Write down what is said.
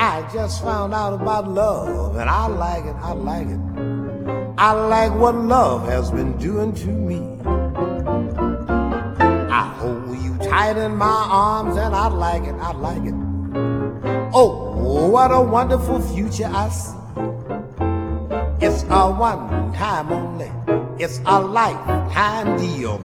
I just found out about love, and I like it, I like it. I like what love has been doing to me. I hold you tight in my arms, and I like it, I like it. Oh, what a wonderful future I see. It's a one time only, it's a lifetime deal.